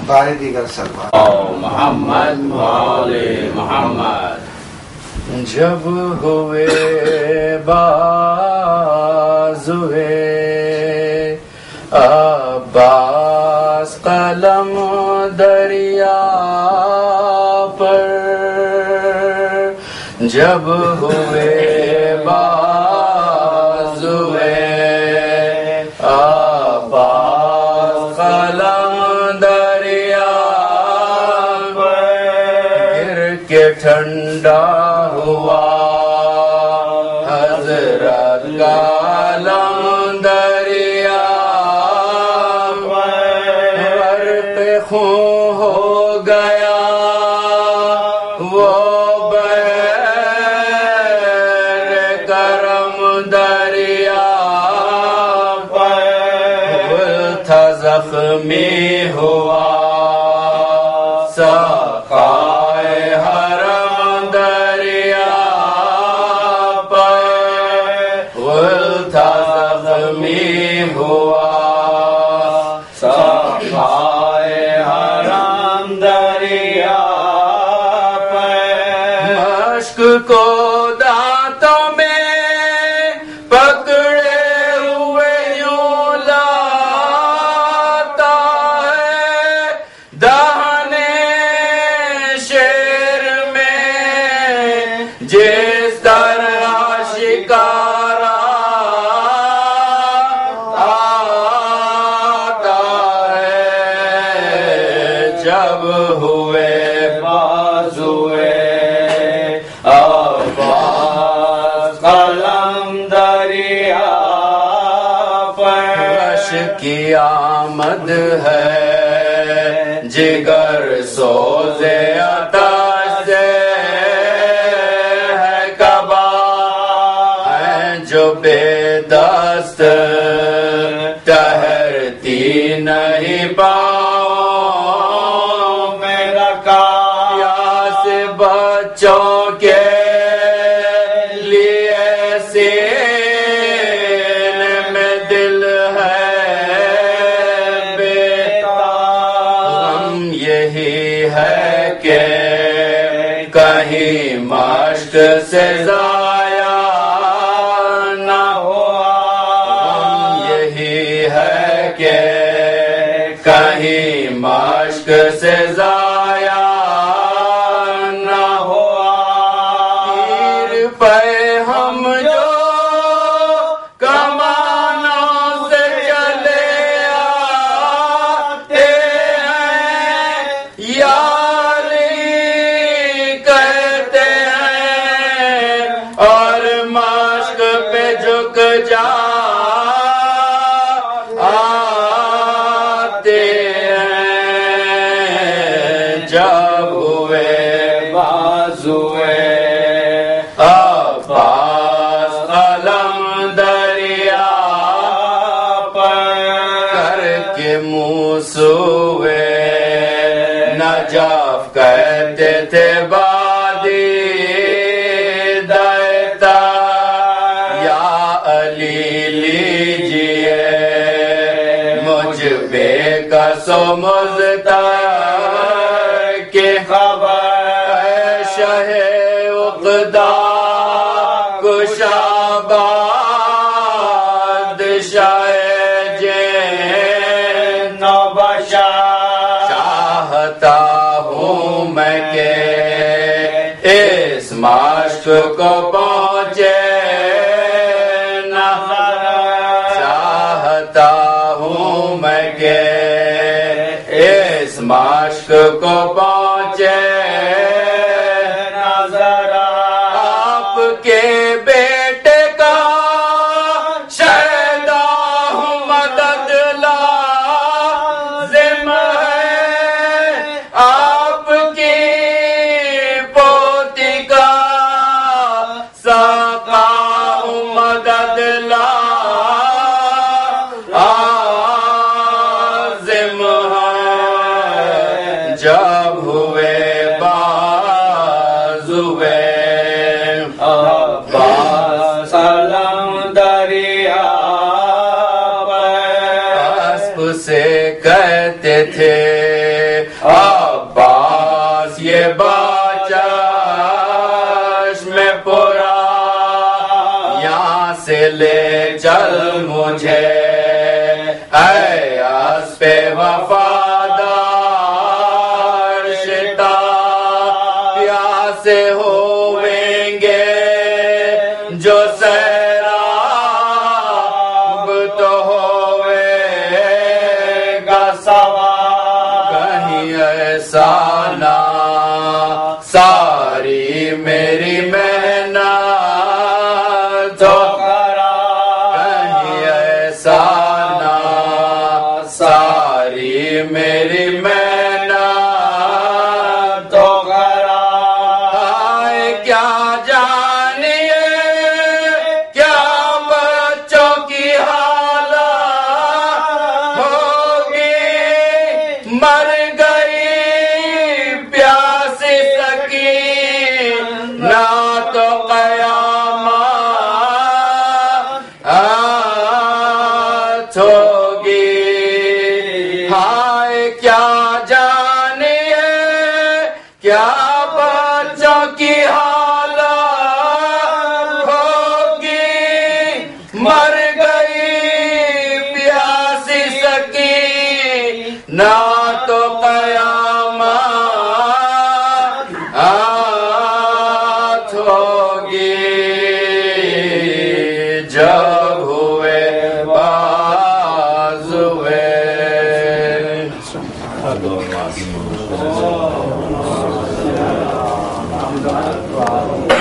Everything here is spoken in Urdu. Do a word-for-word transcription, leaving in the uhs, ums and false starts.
بارے دیگر سلوات محمد مولا محمد جب ہوئے بازوئے عباس قلم دریا پر، جب ہوئے بازوئے عباس قلم دریا پر، گر کے ٹھنڈا ہوا حضرت کا علم دریا پر، پہ خون ہو گیا وہ بحر کرم دریا پر، گل تھا زخمی ہوا سقائے حرم دریا پر، گل تھا زخمی ہوا سقائے حرم دریا پر، مشک کو دانتوں میں پکڑے ہوئے یوں لاتا ہے، دہنے شیر میں جس طرح شکارا آتا ہے، جب ہوئے بازوئے عباس قلم دریا پر، عرش کی آمد ہے جگر سوزے آتش سے ہے کعبہ، ہیں جو بے دست ٹہرتی نہیں پاؤں میرا پیاس بچوں کے لیے سینے میں دل ہے بیتاب، غم یہی ہے کہ کہیں مشق سے ضائع نہ ہوا، غم یہی ہے کہ کہیں مشق سے ضائع نہ ہوا، تیر پہ ہم جو کمانوں سے چلے آتے ہیں، یا علی کہتے ہیں اور مشق پہ جھک جا آتے ہیں، جب ہوئے بازوئے عباس قلم دریا پر، کر کے موسوئے نجف کہتے تھے بادی دیتا، یا علی لیجیے مجھ بے کس و مضطر کی خبر، اے شہ عقدہ کشا بادشاہ جن و بشر، چاہتا ہوں میں کہ اس مشق کو پہنچے نہ، چاہتا ہوں میں کہ اس مشق کو پہنچے نظر، آپ کے بیٹے کا شہدا ہوں، مدد لازم ہے، آپ کی پوتی کا ساقا ہوں، مدد لازم ہے، جب ہوئے بازوئے عباس قلم دریا پر، اسب سے کہتے تھے احسانہ ساری میری محنت تو کرا کہیں احسانہ ساری میری محنت تو کرا آئے کیا جانیے کیا بچوں کی حالت ہوگی مر گئی پیاسی سکینہ تو قیامت ہوگی ہائے کیا جانیے کیا بچوں کی حالت ہوگی مر گئی پیاسی سکینہ تو قیامت ہوگی جب